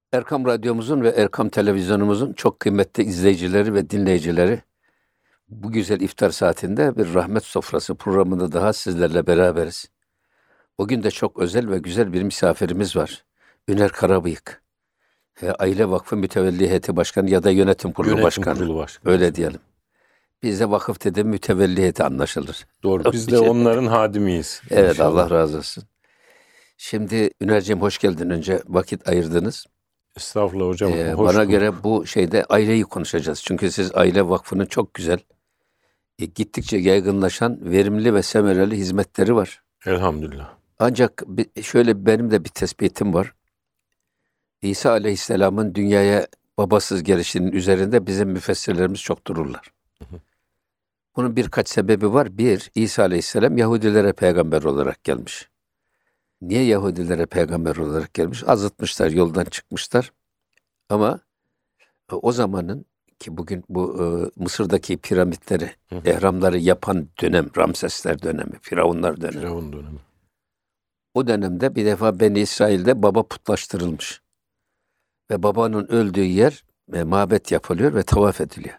Erkam Radyomuzun ve Erkam Televizyonumuzun çok kıymetli izleyicileri ve dinleyicileri, bu güzel iftar saatinde bir rahmet sofrası programında daha sizlerle beraberiz. Bugün de çok özel ve güzel bir misafirimiz var. Üner Karabıyık, Aile Vakfı Mütevelli Heyeti Başkanı ya da Yönetim Kurulu Yönetim Başkanı. Kurulu Başkanı. Öyle diyelim. Bizde vakıf dedi mütevelli heyeti anlaşılır. Doğru. Biz de onların hadimiyiz. Evet, inşallah. Allah razı olsun. Şimdi Üner'ciğim hoş geldin. Önce vakit ayırdınız. Estağfurullah hocam. Hoş Bana bulduk. göre bu şeyde aileyi konuşacağız. Çünkü siz Aile Vakfı'nın çok güzel, gittikçe yaygınlaşan verimli ve semereli hizmetleri var. Elhamdülillah. Ancak şöyle benim de bir tespitim var. İsa Aleyhisselam'ın dünyaya babasız gelişinin üzerinde bizim müfessirlerimiz çok dururlar. Bunun birkaç sebebi var. Bir, İsa Aleyhisselam Yahudilere peygamber olarak gelmiş. Niye Yahudilere peygamber olarak gelmiş? Azıtmışlar, yoldan çıkmışlar. Ama o zamanın ki bugün bu Mısır'daki piramitleri, ehramları yapan dönem, Ramsesler dönemi, Firavunlar dönemi. Firavun dönemi. O dönemde bir defa Beni İsrail'de baba putlaştırılmış. Ve babanın öldüğü yer mabet yapılıyor ve tavaf ediliyor.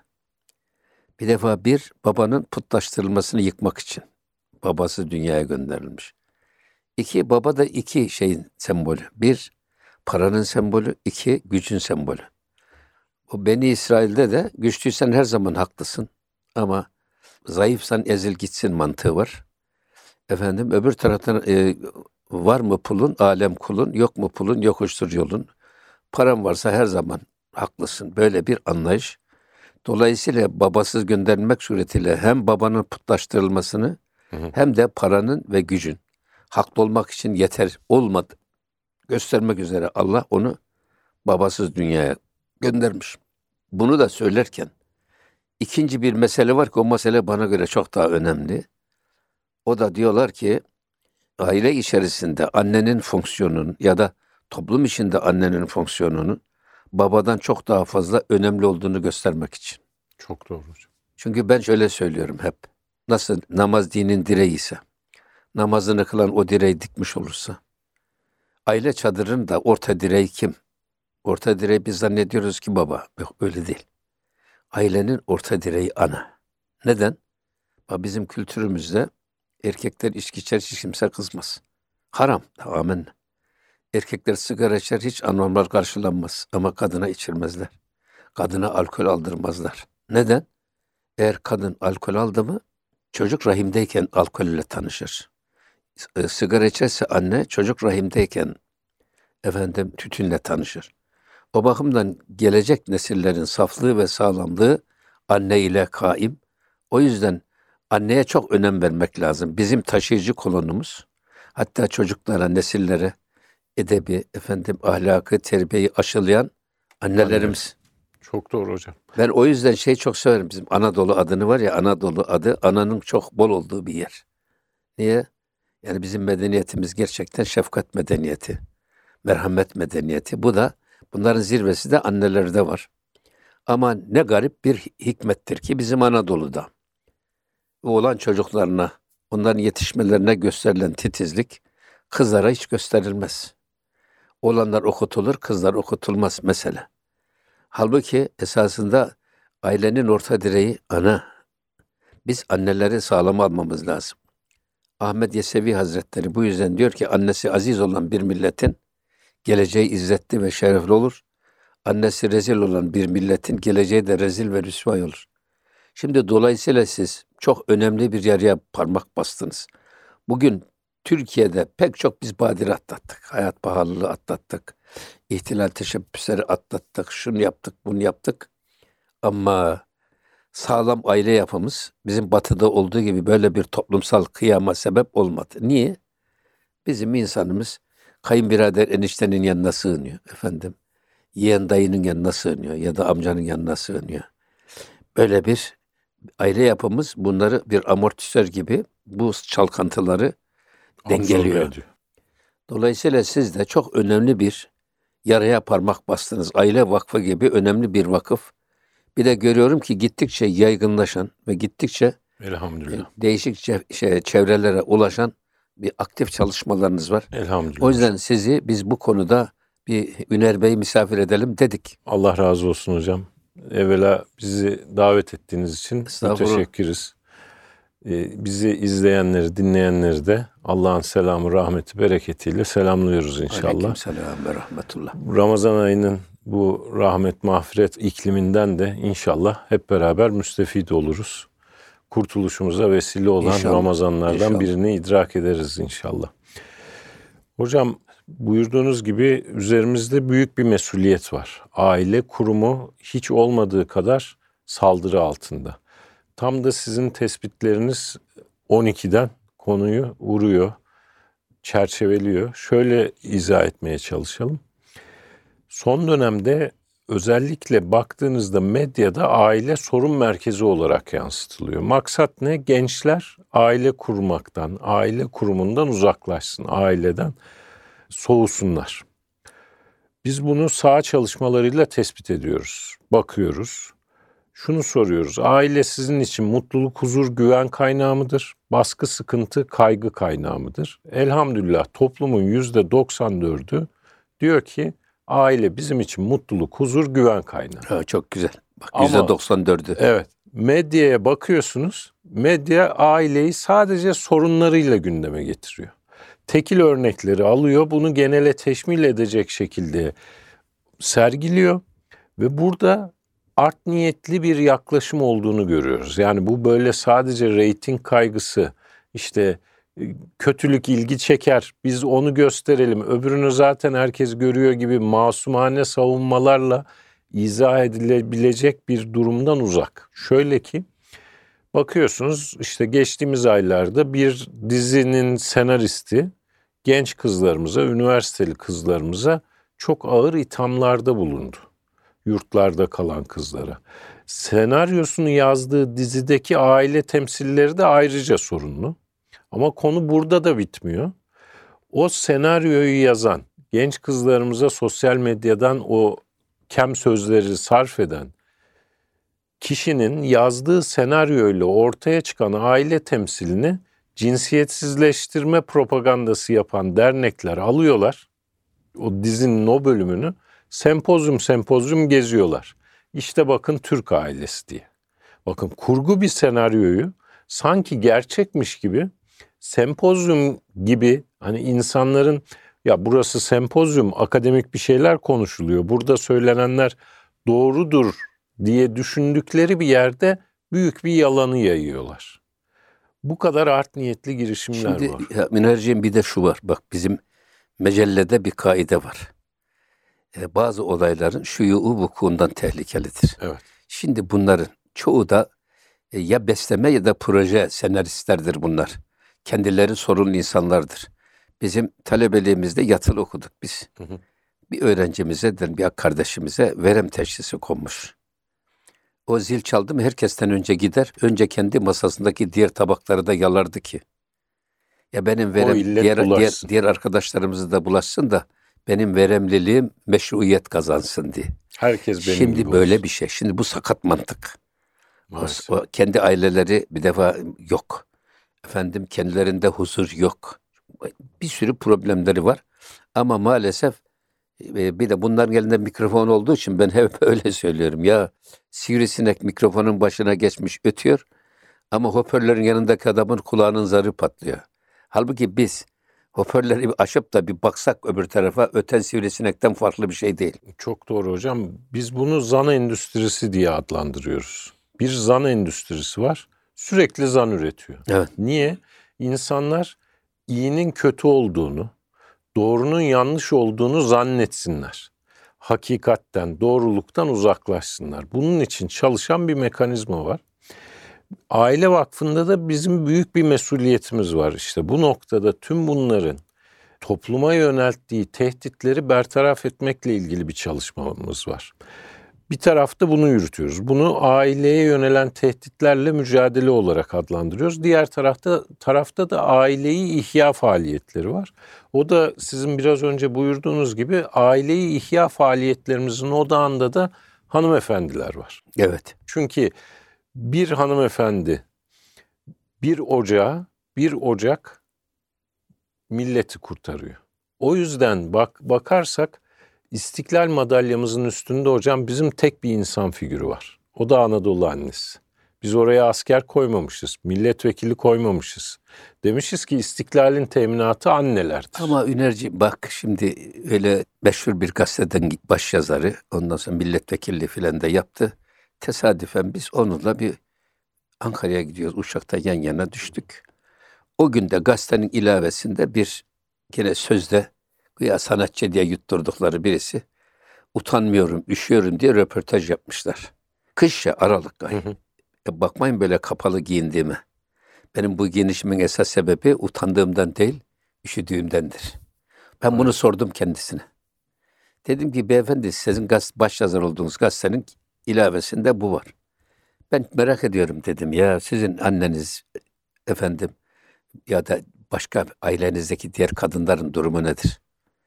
Bir defa babanın putlaştırılmasını yıkmak için. Babası dünyaya gönderilmiş. İki, baba da iki şeyin sembolü. Bir, paranın sembolü. İki, gücün sembolü. O Beni İsrail'de de güçlüysen her zaman haklısın. Ama zayıfsan ezil gitsin mantığı var. Efendim öbür taraftan var mı pulun, alem kulun, yok mu pulun, yokuştur yolun. Paran varsa her zaman haklısın. Böyle bir anlayış. Dolayısıyla babasız gönderilmek suretiyle hem babanın putlaştırılmasını hem de paranın ve gücün haklı olmak için yeter olmadı göstermek üzere Allah onu babasız dünyaya göndermiş. Bunu da söylerken ikinci bir mesele var ki o mesele bana göre çok daha önemli. O da diyorlar ki aile içerisinde annenin fonksiyonunun ya da toplum içinde annenin fonksiyonunun babadan çok daha fazla önemli olduğunu göstermek için. Çok doğru hocam. Çünkü ben şöyle söylüyorum hep. Nasıl namaz dinin direği ise, namazını kılan o direği dikmiş olursa, aile çadırının da orta direği kim? Orta direği biz zannediyoruz ki baba. Yok öyle değil. Ailenin orta direği ana. Neden? Bizim kültürümüzde erkekler içki içer hiç kimse kızmaz. Haram tamamen. Erkekler sigara içer hiç anormal karşılanmaz. Ama kadına içirmezler. Kadına alkol aldırmazlar. Neden? Eğer kadın alkol aldı mı çocuk rahimdeyken alkolle tanışır. Sigara içerse anne çocuk rahimdeyken tütünle tanışır. O bakımdan gelecek nesillerin saflığı ve sağlamlığı anne ile kaim. O yüzden anneye çok önem vermek lazım. Bizim taşıyıcı kolonumuz, hatta çocuklara, nesillere edebi, ahlakı, terbiyeyi aşılayan annelerimiz. Çok doğru hocam. Ben o yüzden çok severim. Bizim Anadolu adını var ya, Anadolu adı ananın çok bol olduğu bir yer. Niye? Yani bizim medeniyetimiz gerçekten şefkat medeniyeti, merhamet medeniyeti. Bunların zirvesi de annelerde var. Ama ne garip bir hikmettir ki bizim Anadolu'da oğlan çocuklarına, onların yetişmelerine gösterilen titizlik kızlara hiç gösterilmez. Oğlanlar okutulur, kızlar okutulmaz mesela. Halbuki esasında ailenin orta direği ana. Biz anneleri sağlam almamız lazım. Ahmed Yesevi Hazretleri bu yüzden diyor ki annesi aziz olan bir milletin geleceği izzetli ve şerefli olur. Annesi rezil olan bir milletin geleceği de rezil ve rüsvay olur. Şimdi dolayısıyla siz çok önemli bir yarıya parmak bastınız. Bugün Türkiye'de pek çok biz badire atlattık. Hayat pahalılığı atlattık. İhtilal teşebbüsleri atlattık. Şunu yaptık, bunu yaptık. Ama sağlam aile yapımız bizim batıda olduğu gibi böyle bir toplumsal kıyama sebep olmadı. Niye? Bizim insanımız kayınbirader eniştenin yanına sığınıyor yeğen dayının yanına sığınıyor ya da amcanın yanına sığınıyor. Böyle bir aile yapımız bunları bir amortisör gibi bu çalkantıları dengeliyor. Dolayısıyla siz de çok önemli bir yaraya parmak bastınız. Aile Vakfı gibi önemli bir vakıf. Bir de görüyorum ki gittikçe yaygınlaşan ve gittikçe Elhamdülillah. Değişik çevrelere ulaşan bir aktif çalışmalarınız var. Elhamdülillah. O yüzden sizi biz bu konuda bir Üner Bey'i misafir edelim dedik. Allah razı olsun hocam. Evvela bizi davet ettiğiniz için Estağfurullah. müteşekkiriz. Bizi izleyenleri, dinleyenleri de Allah'ın selamı, rahmeti, bereketiyle selamlıyoruz inşallah. Aleykümselam ve rahmetullah. Ramazan ayının bu rahmet, mağfiret ikliminden de inşallah hep beraber müstefid oluruz. Kurtuluşumuza vesile olan İnşallah. Ramazanlardan İnşallah. birini idrak ederiz inşallah. Hocam buyurduğunuz gibi üzerimizde büyük bir mesuliyet var. Aile kurumu hiç olmadığı kadar saldırı altında. Tam da sizin tespitleriniz 12'den konuyu vuruyor, çerçeveliyor. Şöyle izah etmeye çalışalım. Son dönemde özellikle baktığınızda medyada aile sorun merkezi olarak yansıtılıyor. Maksat ne? Gençler aile kurmaktan, aile kurumundan uzaklaşsın, aileden soğusunlar. Biz bunu saha çalışmalarıyla tespit ediyoruz, bakıyoruz. Şunu soruyoruz, aile sizin için mutluluk, huzur, güven kaynağı mıdır? Baskı, sıkıntı, kaygı kaynağı mıdır? Elhamdülillah toplumun %94'ü diyor ki aile bizim için mutluluk, huzur, güven kaynağı. Ha, çok güzel. Bak Ama- %94'ü. Evet, medyaya bakıyorsunuz, medya aileyi sadece sorunlarıyla gündeme getiriyor. Tekil örnekleri alıyor, bunu genele teşmil edecek şekilde sergiliyor ve burada art niyetli bir yaklaşım olduğunu görüyoruz. Yani bu böyle sadece reyting kaygısı, işte kötülük ilgi çeker, biz onu gösterelim, öbürünü zaten herkes görüyor gibi masumane savunmalarla izah edilebilecek bir durumdan uzak. Şöyle ki, bakıyorsunuz işte geçtiğimiz aylarda bir dizinin senaristi genç kızlarımıza, üniversiteli kızlarımıza çok ağır ithamlarda bulundu. Yurtlarda kalan kızlara. Senaryosunu yazdığı dizideki aile temsilleri de ayrıca sorunlu. Ama konu burada da bitmiyor. O senaryoyu yazan, genç kızlarımıza sosyal medyadan o kem sözleri sarf eden kişinin yazdığı senaryoyla ortaya çıkan aile temsilini cinsiyetsizleştirme propagandası yapan dernekler alıyorlar. O dizinin o bölümünü sempozyum geziyorlar. İşte bakın Türk ailesi diye. Bakın kurgu bir senaryoyu sanki gerçekmiş gibi sempozyum gibi hani insanların ya burası sempozyum akademik bir şeyler konuşuluyor. Burada söylenenler doğrudur diye düşündükleri bir yerde büyük bir yalanı yayıyorlar. Bu kadar art niyetli girişimler Şimdi var. ya, Münirciğim bir de şu var. Bak bizim mecellede bir kaide var. Bazı olayların şuyu vukuundan tehlikelidir. Evet. Şimdi bunların çoğu da ya besleme ya da proje senaristlerdir bunlar. Kendileri sorunlu insanlardır. Bizim talebeliğimizde yatılı okuduk biz. Hı hı. Bir öğrencimize, bir kardeşimize verem teşhisi konmuş. O zil çaldı mı herkesten önce gider. Önce kendi masasındaki diğer tabakları da yalardı ki. Ya benim verem illet diğer arkadaşlarımızı da bulaşsın da benim veremliliğim meşruiyet kazansın diye. Herkes benim Şimdi gibi böyle olsun. bir şey. Şimdi bu sakat mantık. Maalesef. O kendi aileleri bir defa yok. Efendim kendilerinde huzur yok. Bir sürü problemleri var. Ama maalesef bir de bunların elinde mikrofon olduğu için ben hep öyle söylüyorum. Ya sivrisinek mikrofonun başına geçmiş ötüyor ama hoparlörün yanındaki adamın kulağının zarı patlıyor. Halbuki biz hoparlörü aşıp da bir baksak öbür tarafa öten sivrisinekten farklı bir şey değil. Çok doğru hocam. Biz bunu zan endüstrisi diye adlandırıyoruz. Bir zan endüstrisi var. Sürekli zan üretiyor. Evet. Niye? İnsanlar iyinin kötü olduğunu, doğrunun yanlış olduğunu zannetsinler. Hakikatten, doğruluktan uzaklaşsınlar. Bunun için çalışan bir mekanizma var. Aile Vakfı'nda da bizim büyük bir mesuliyetimiz var. İşte bu noktada tüm bunların topluma yönelttiği tehditleri bertaraf etmekle ilgili bir çalışmamız var. Bir tarafta bunu yürütüyoruz. Bunu aileye yönelen tehditlerle mücadele olarak adlandırıyoruz. Diğer tarafta da aileyi ihya faaliyetleri var. O da sizin biraz önce buyurduğunuz gibi aileyi ihya faaliyetlerimizin odağında da hanımefendiler var. Evet. Çünkü bir hanımefendi, bir ocak milleti kurtarıyor. O yüzden bakarsak İstiklal madalyamızın üstünde hocam bizim tek bir insan figürü var. O da Anadolu annesi. Biz oraya asker koymamışız, milletvekili koymamışız. Demişiz ki istiklalin teminatı annelerdir. Ama Ünerci bak şimdi öyle meşhur bir gazeteden başyazarı, ondan sonra milletvekilliği filan da yaptı. Tesadüfen biz onunla bir Ankara'ya gidiyoruz. Uçakta yan yana düştük. O gün de gazetenin ilavesinde bir gene sözde güya sanatçı diye yutturdukları birisi utanmıyorum, üşüyorum diye röportaj yapmışlar. Kış ya, Aralık ayı. Bakmayın böyle kapalı giyindiğime. Benim bu giyinişimin esas sebebi utandığımdan değil, üşüdüğümdendir. Ben bunu sordum kendisine. Dedim ki beyefendi sizin başyazar olduğunuz gazetenin ilavesinde bu var. Ben merak ediyorum dedim ya sizin anneniz efendim ya da başka ailenizdeki diğer kadınların durumu nedir?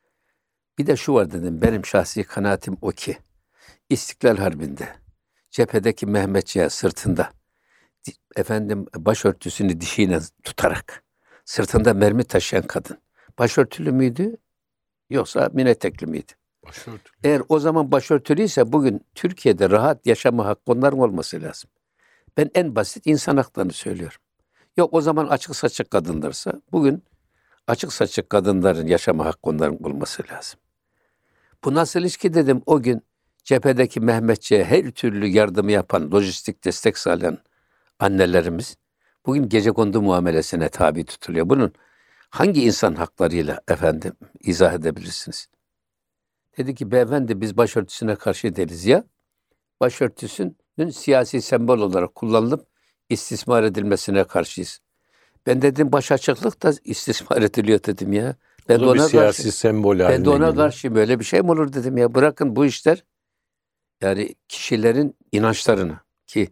Bir de şu var dedim, benim şahsi kanaatim o ki İstiklal Harbi'nde cephedeki Mehmetçiğe sırtında efendim başörtüsünü dişiyle tutarak sırtında mermi taşıyan kadın başörtülü müydü yoksa mini etekli miydi? Başörtülü. Eğer o zaman başörtülüyse bugün Türkiye'de rahat yaşama hakkı onların olması lazım. Ben en basit insan haklarını söylüyorum. Yok o zaman açık saçık kadınlarsa bugün açık saçık kadınların yaşama hakkı onların olması lazım. Bu nasıl ilişki dedim, o gün cephedeki Mehmetçiğe her türlü yardımı yapan, lojistik destek sağlayan annelerimiz bugün gecekondu muamelesine tabi tutuluyor. Bunun hangi insan haklarıyla efendim izah edebilirsiniz? Dedi ki beyefendi biz başörtüsüne karşı değiliz ya. Başörtüsünün siyasi sembol olarak kullanılıp istismar edilmesine karşıyız. Ben dedim baş açıklık da istismar ediliyor dedim ya. Ben O da bir siyasi sembol haline Ben de ona geliyor. karşı böyle bir şey mi olur dedim ya. Bırakın bu işler yani kişilerin inançlarını ki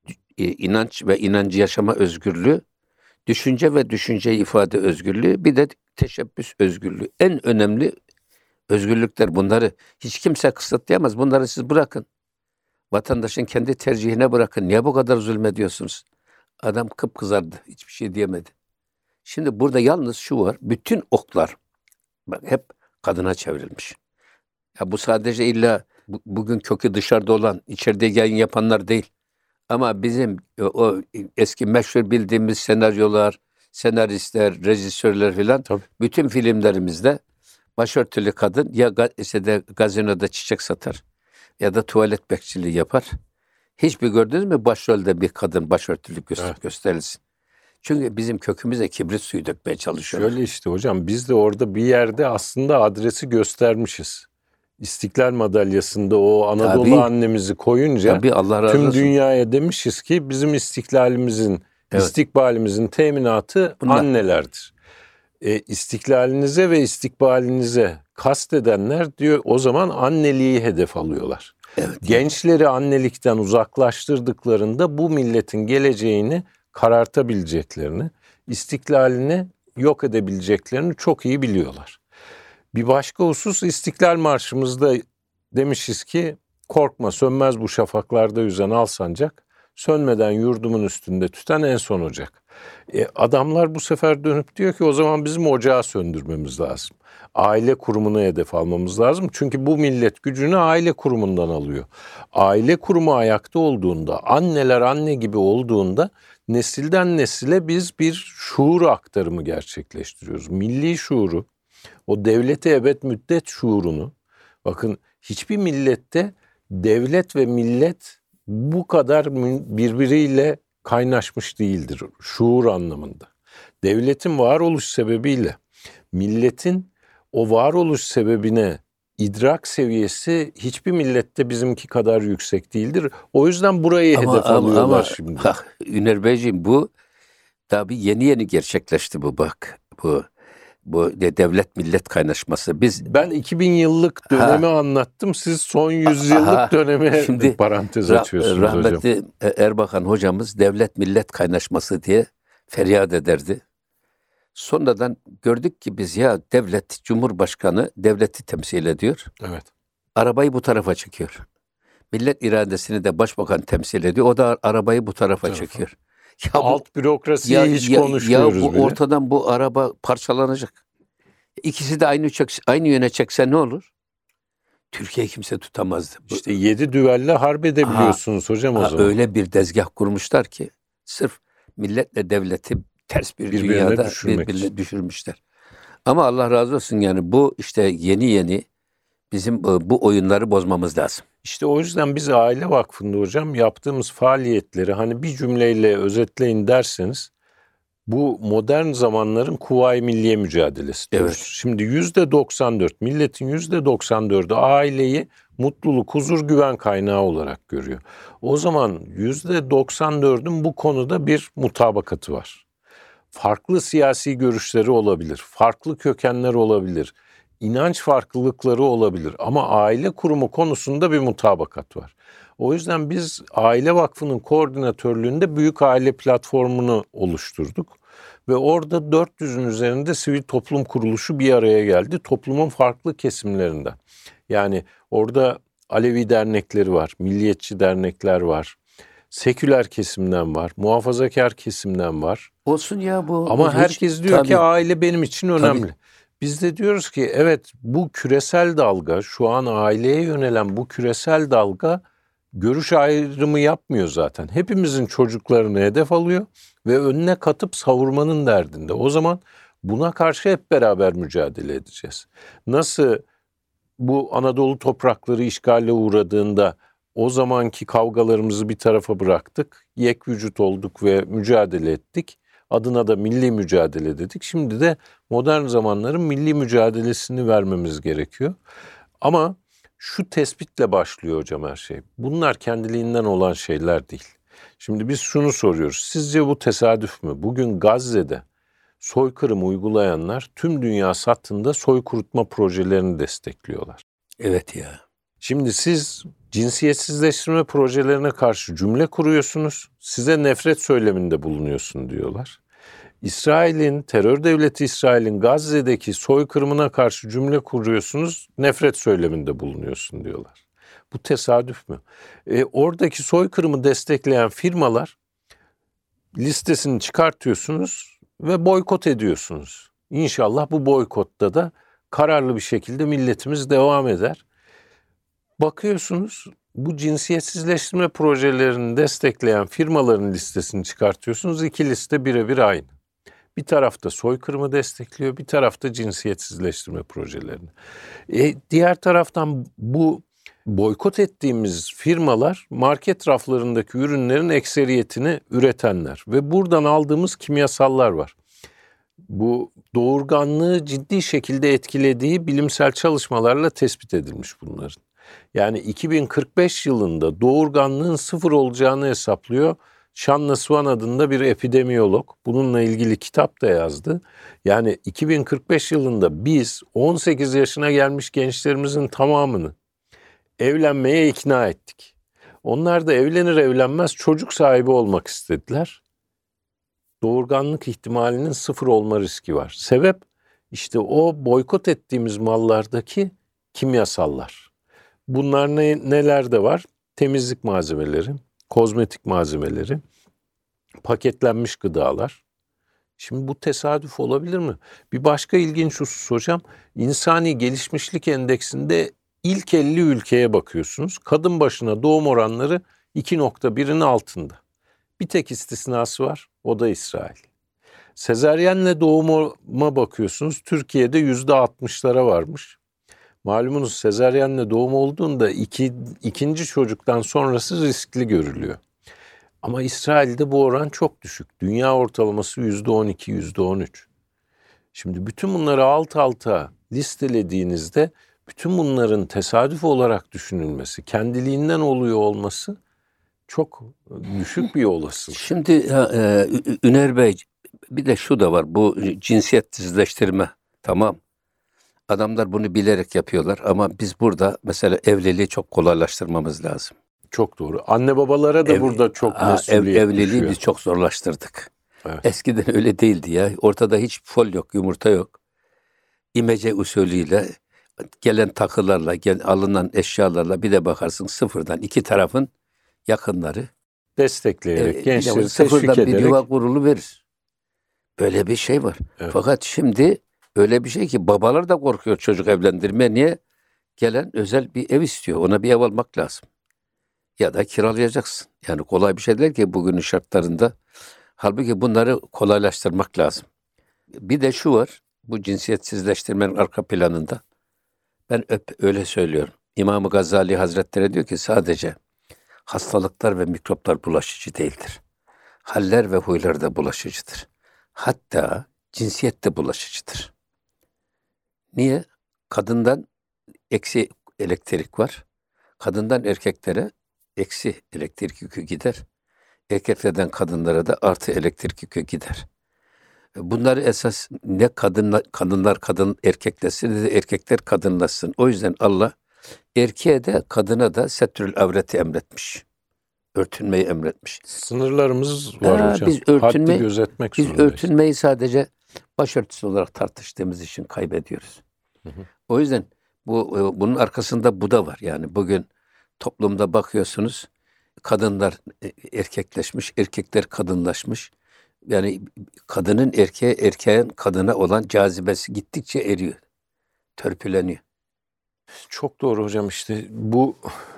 inanç ve inancı yaşama özgürlüğü, düşünce ve düşünceyi ifade özgürlüğü, bir de teşebbüs özgürlüğü. En önemli özgürlükler, bunları hiç kimse kısıtlayamaz. Bunları siz bırakın. Vatandaşın kendi tercihine bırakın. Niye bu kadar zulmediyorsunuz? Adam kıpkızardı. Hiçbir şey diyemedi. Şimdi burada yalnız şu var. Bütün oklar bak hep kadına çevrilmiş. Ya bu sadece illa bugün kökü dışarıda olan, içeride yayın yapanlar değil. Ama bizim o eski meşhur bildiğimiz senaryolar, senaristler, rejisörler filan bütün filmlerimizde başörtülü kadın ya gazinoda çiçek satar ya da tuvalet bekçiliği yapar. Hiçbir gördünüz mü başrolde bir kadın başörtülü gösterilsin? Çünkü bizim kökümüze kibrit suyu dökmeye çalışıyorlar. Şöyle işte hocam biz de orada bir yerde aslında adresi göstermişiz. İstiklal madalyasında o Anadolu annemizi koyunca Allah razı tüm olsun. dünyaya demişiz ki bizim istiklalimizin, istikbalimizin teminatı annelerdir. İstiklalinize ve istikbalinize kastedenler diyor o zaman anneliği hedef alıyorlar. Evet. Gençleri annelikten uzaklaştırdıklarında bu milletin geleceğini karartabileceklerini, istiklalini yok edebileceklerini çok iyi biliyorlar. Bir başka husus İstiklal Marşımızda demişiz ki korkma sönmez bu şafaklarda yüzen al sancak, sönmeden yurdumun üstünde tüten en son ocak. Adamlar bu sefer dönüp diyor ki o zaman bizim ocağı söndürmemiz lazım. Aile kurumunu hedef almamız lazım. Çünkü bu millet gücünü aile kurumundan alıyor. Aile kurumu ayakta olduğunda, anneler anne gibi olduğunda nesilden nesile biz bir şuur aktarımı gerçekleştiriyoruz. Milli şuuru, o devlete ebed müddet şuurunu, bakın hiçbir millette devlet ve millet bu kadar birbiriyle kaynaşmış değildir şuur anlamında. Devletin varoluş sebebiyle milletin o varoluş sebebine idrak seviyesi hiçbir millette bizimki kadar yüksek değildir. O yüzden burayı hedef alıyorlar şimdi. Üner Beyciğim bu tabii yeni gerçekleşti bu bak. Bu devlet millet kaynaşması. Ben 2000 yıllık dönemi anlattım. Siz son 100 yıllık döneme şimdi, parantez açıyorsunuz rahmetli hocam. Erbakan hocamız devlet millet kaynaşması diye feryat ederdi. Sonradan gördük ki biz ya devlet, Cumhurbaşkanı devleti temsil ediyor. Evet. Arabayı bu tarafa çekiyor. Millet iradesini de başbakan temsil ediyor. O da arabayı bu tarafa çekiyor. Ya alt bürokrasiyi hiç konuşmuyoruz ya bu bile. ortadan bu araba parçalanacak. İkisi de aynı yöne çekse ne olur? Türkiye kimse tutamazdı. İşte 7 düvelle harp edebiliyorsunuz hocam o zaman. Öyle bir dezgah kurmuşlar ki sırf milletle devleti ters bir Birbirine dünyada düşürmek birbirine için. düşürmüşler. Ama Allah razı olsun, yani bu işte yeni bizim bu oyunları bozmamız lazım. İşte o yüzden biz Aile Vakfı'nda hocam yaptığımız faaliyetleri hani bir cümleyle özetleyin derseniz bu modern zamanların Kuvayi Milliye mücadelesi diyoruz. Evet. Şimdi %94, milletin %94'ü aileyi mutluluk, huzur, güven kaynağı olarak görüyor. O zaman %94'ün bu konuda bir mutabakatı var. Farklı siyasi görüşleri olabilir, farklı kökenler olabilir, inanç farklılıkları olabilir ama aile kurumu konusunda bir mutabakat var. O yüzden biz Aile Vakfı'nın koordinatörlüğünde Büyük Aile Platformu'nu oluşturduk. Ve orada 400'ün üzerinde sivil toplum kuruluşu bir araya geldi. Toplumun farklı kesimlerinden. Yani orada Alevi dernekleri var, milliyetçi dernekler var, seküler kesimden var, muhafazakar kesimden var. Olsun ya bu. Ama herkes diyor ki aile benim için önemli. Tabii. Biz de diyoruz ki evet, bu küresel dalga, şu an aileye yönelen bu küresel dalga görüş ayrımı yapmıyor zaten. Hepimizin çocuklarını hedef alıyor ve önüne katıp savurmanın derdinde. O zaman buna karşı hep beraber mücadele edeceğiz. Nasıl bu Anadolu toprakları işgale uğradığında o zamanki kavgalarımızı bir tarafa bıraktık, yek vücut olduk ve mücadele ettik. Adına da milli mücadele dedik. Şimdi de modern zamanların milli mücadelesini vermemiz gerekiyor. Ama şu tespitle başlıyor hocam her şey. Bunlar kendiliğinden olan şeyler değil. Şimdi biz şunu soruyoruz. Sizce bu tesadüf mü? Bugün Gazze'de soykırım uygulayanlar tüm dünya sattığında soykırıtma projelerini destekliyorlar. Evet ya. Şimdi siz cinsiyetsizleştirme projelerine karşı cümle kuruyorsunuz. Size nefret söyleminde bulunuyorsun diyorlar. İsrail'in, terör devleti İsrail'in Gazze'deki soykırımına karşı cümle kuruyorsunuz, nefret söyleminde bulunuyorsun diyorlar. Bu tesadüf mü? Oradaki soykırımı destekleyen firmalar listesini çıkartıyorsunuz ve boykot ediyorsunuz. İnşallah bu boykotta da kararlı bir şekilde milletimiz devam eder. Bakıyorsunuz bu cinsiyetsizleştirme projelerini destekleyen firmaların listesini çıkartıyorsunuz. İki liste birebir aynı. Bir tarafta soykırımı destekliyor, bir tarafta cinsiyetsizleştirme projelerini. Diğer taraftan bu boykot ettiğimiz firmalar market raflarındaki ürünlerin ekseriyetini üretenler ve buradan aldığımız kimyasallar var. Bu doğurganlığı ciddi şekilde etkilediği bilimsel çalışmalarla tespit edilmiş bunların. Yani 2045 yılında doğurganlığın 0 olacağını hesaplıyor. Shanna Swan adında bir epidemiyolog. Bununla ilgili kitap da yazdı. Yani 2045 yılında biz 18 yaşına gelmiş gençlerimizin tamamını evlenmeye ikna ettik. Onlar da evlenir evlenmez çocuk sahibi olmak istediler. Doğurganlık ihtimalinin 0 olma riski var. Sebep işte o boykot ettiğimiz mallardaki kimyasallar. Bunlar nelerde var? Temizlik malzemeleri, kozmetik malzemeleri, paketlenmiş gıdalar. Şimdi bu tesadüf olabilir mi? Bir başka ilginç husus hocam, insani gelişmişlik endeksinde ilk 50 ülkeye bakıyorsunuz. Kadın başına doğum oranları 2.1'in altında. Bir tek istisnası var, o da İsrail. Sezaryenle doğuma bakıyorsunuz, Türkiye'de %60'lara varmış. Malumunuz sezaryenle doğum olduğunda ikinci çocuktan sonrası riskli görülüyor. Ama İsrail'de bu oran çok düşük. Dünya ortalaması %12, %13. Şimdi bütün bunları alt alta listelediğinizde bütün bunların tesadüf olarak düşünülmesi, kendiliğinden oluyor olması çok düşük bir olasılık. Şimdi Üner Bey, bir de şu da var, bu cinsiyetsizleştirme, tamam. Adamlar bunu bilerek yapıyorlar ama biz burada mesela evliliği çok kolaylaştırmamız lazım. Çok doğru. Anne babalara da burada çok mesuliyet evliliği düşüyor. biz çok zorlaştırdık. Evet. Eskiden öyle değildi ya. Ortada hiç fol yok, yumurta yok. İmece usulüyle gelen takılarla, alınan eşyalarla bir de bakarsın sıfırdan iki tarafın yakınları Destekleyerek, gençleri sıfırdan teşvik bir ederek. yuva kurulu verir. Böyle bir şey var. Evet. Fakat şimdi öyle bir şey ki babalar da korkuyor çocuk evlendirmeye. Niye? Gelen özel bir ev istiyor. Ona bir ev almak lazım. Ya da kiralayacaksın. Yani kolay bir şey değil ki bugünün şartlarında. Halbuki bunları kolaylaştırmak lazım. Bir de şu var. Bu cinsiyetsizleştirmenin arka planında. Ben öyle söylüyorum. İmam-ı Gazali Hazretleri diyor ki sadece hastalıklar ve mikroplar bulaşıcı değildir. Haller ve huylar da bulaşıcıdır. Hatta cinsiyet de bulaşıcıdır. Niye? Kadından eksi elektrik var. Kadından erkeklere eksi elektrik yükü gider. Erkeklerden kadınlara da artı elektrik yükü gider. Bunları esas ne kadınlar erkekleşsin ne de erkekler kadınlaşsın. O yüzden Allah erkeğe de kadına da setrül avreti emretmiş. Örtünmeyi emretmiş. Sınırlarımız var hocam. Haddi gözetmek biz zorundayız. örtünmeyi sadece başörtüsü olarak tartıştığımız için kaybediyoruz. Hı hı. O yüzden bunun arkasında bu da var. Yani bugün toplumda bakıyorsunuz kadınlar erkekleşmiş, erkekler kadınlaşmış. Yani kadının erkeğe, erkeğin kadına olan cazibesi gittikçe eriyor, törpüleniyor. Çok doğru hocam, işte bu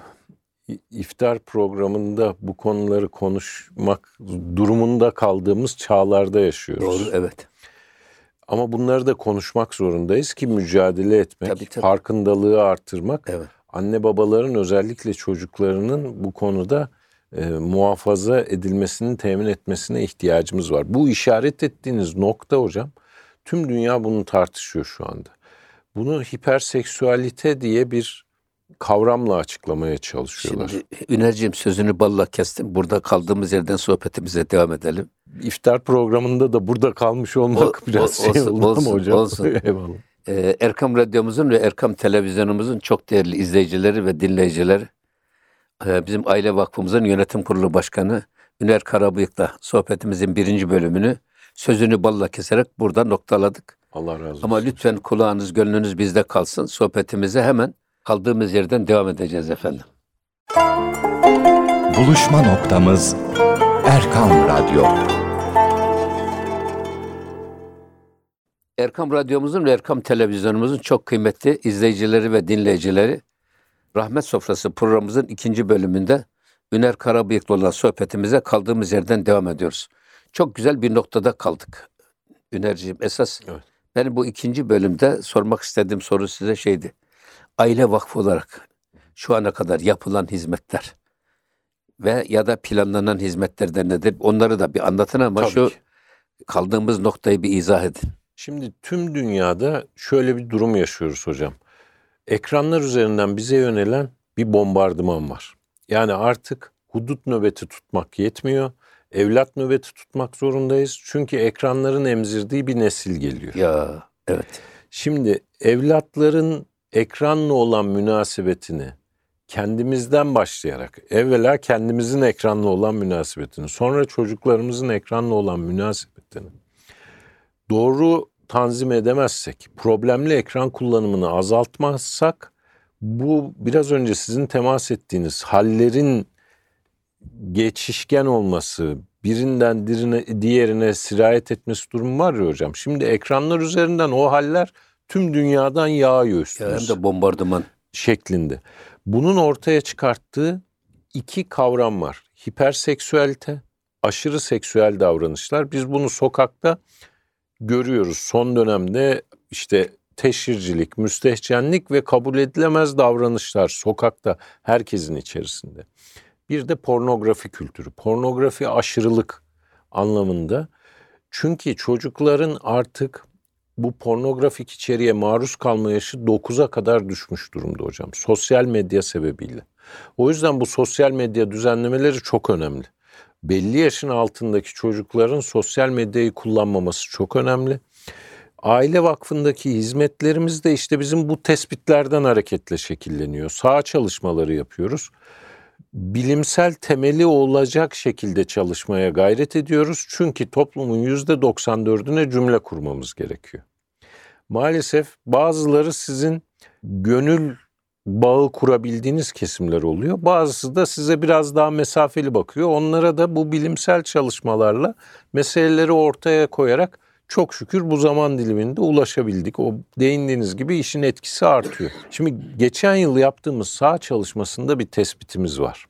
iftar programında bu konuları konuşmak durumunda kaldığımız çağlarda yaşıyoruz. Doğru, evet. Ama bunları da konuşmak zorundayız ki mücadele etmek, Tabii. farkındalığı artırmak, Evet. anne babaların özellikle çocuklarının bu konuda muhafaza edilmesini temin etmesine ihtiyacımız var. Bu işaret ettiğiniz nokta hocam, tüm dünya bunu tartışıyor şu anda. Bunu hiperseksüalite diye bir kavramla açıklamaya çalışıyorlar. Şimdi Ünerciğim sözünü balla kestim. Burada kaldığımız yerden sohbetimize devam edelim. İftar programında da burada kalmış olmak biraz oldu ama hocam. Olsun. Eyvallah. Erkam Radyomuzun ve Erkam Televizyonumuzun çok değerli izleyicileri ve dinleyicileri, bizim Aile Vakfımızın Yönetim Kurulu Başkanı Üner Karabıyık'la sohbetimizin 1. bölümünü sözünü balla keserek burada noktaladık. Allah razı olsun. Ama lütfen kulağınız, gönlünüz bizde kalsın. Sohbetimize hemen kaldığımız yerden devam edeceğiz efendim. Buluşma noktamız Erkam Radyo. Erkam Radyomuzun ve Erkam Televizyonumuzun çok kıymetli izleyicileri ve dinleyicileri, Rahmet Sofrası programımızın 2. bölümünde Üner Karabıyık'la olan sohbetimize kaldığımız yerden devam ediyoruz. Çok güzel bir noktada kaldık. Ünerciğim, esas Evet. benim bu 2. bölümde sormak istediğim soru size şeydi. Aile Vakfı olarak şu ana kadar yapılan hizmetler ve ya da planlanan hizmetlerden nedir? Onları da bir anlatın ama Tabii şu ki. kaldığımız noktayı bir izah edin. Şimdi tüm dünyada şöyle bir durum yaşıyoruz hocam. Ekranlar üzerinden bize yönelen bir bombardıman var. Yani artık hudut nöbeti tutmak yetmiyor. Evlat nöbeti tutmak zorundayız. Çünkü ekranların emzirdiği bir nesil geliyor. Ya evet. Şimdi evlatların ekranla olan münasebetini kendimizden başlayarak, evvela kendimizin ekranla olan münasebetini, sonra çocuklarımızın ekranla olan münasebetini doğru tanzim edemezsek, problemli ekran kullanımını azaltmazsak, bu biraz önce sizin temas ettiğiniz hallerin geçişken olması, birinden diğerine sirayet etmesi durumu var ya hocam. Şimdi ekranlar üzerinden o haller tüm dünyadan yağıyor üstümüze. Hem de bombardıman Şeklinde. Bunun ortaya çıkarttığı 2 kavram var. Hiperseksüelite, aşırı seksüel davranışlar. Biz bunu sokakta görüyoruz. Son dönemde işte teşhircilik, müstehcenlik ve kabul edilemez davranışlar sokakta, herkesin içerisinde. Bir de pornografi kültürü. Pornografi aşırılık anlamında. Çünkü çocukların artık bu pornografik içeriğe maruz kalma yaşı 9'a kadar düşmüş durumda hocam. Sosyal medya sebebiyle. O yüzden bu sosyal medya düzenlemeleri çok önemli. Belli yaşın altındaki çocukların sosyal medyayı kullanmaması çok önemli. Aile Vakfı'ndaki hizmetlerimiz de işte bizim bu tespitlerden hareketle şekilleniyor. Saha çalışmaları yapıyoruz. Bilimsel temeli olacak şekilde çalışmaya gayret ediyoruz. Çünkü toplumun %94'üne cümle kurmamız gerekiyor. Maalesef bazıları sizin gönül bağı kurabildiğiniz kesimler oluyor. Bazısı da size biraz daha mesafeli bakıyor. Onlara da bu bilimsel çalışmalarla meseleleri ortaya koyarak Çok şükür bu zaman diliminde ulaşabildik. O değindiğiniz gibi işin etkisi artıyor. Şimdi geçen yıl yaptığımız saha çalışmasında bir tespitimiz var.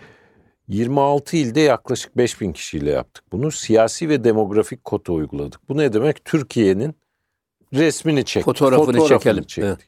26 ilde yaklaşık 5.000 kişiyle yaptık bunu. Siyasi ve demografik kota uyguladık. Bu ne demek? Türkiye'nin resmini çektik. Fotoğrafını çekelim. çektik. Evet.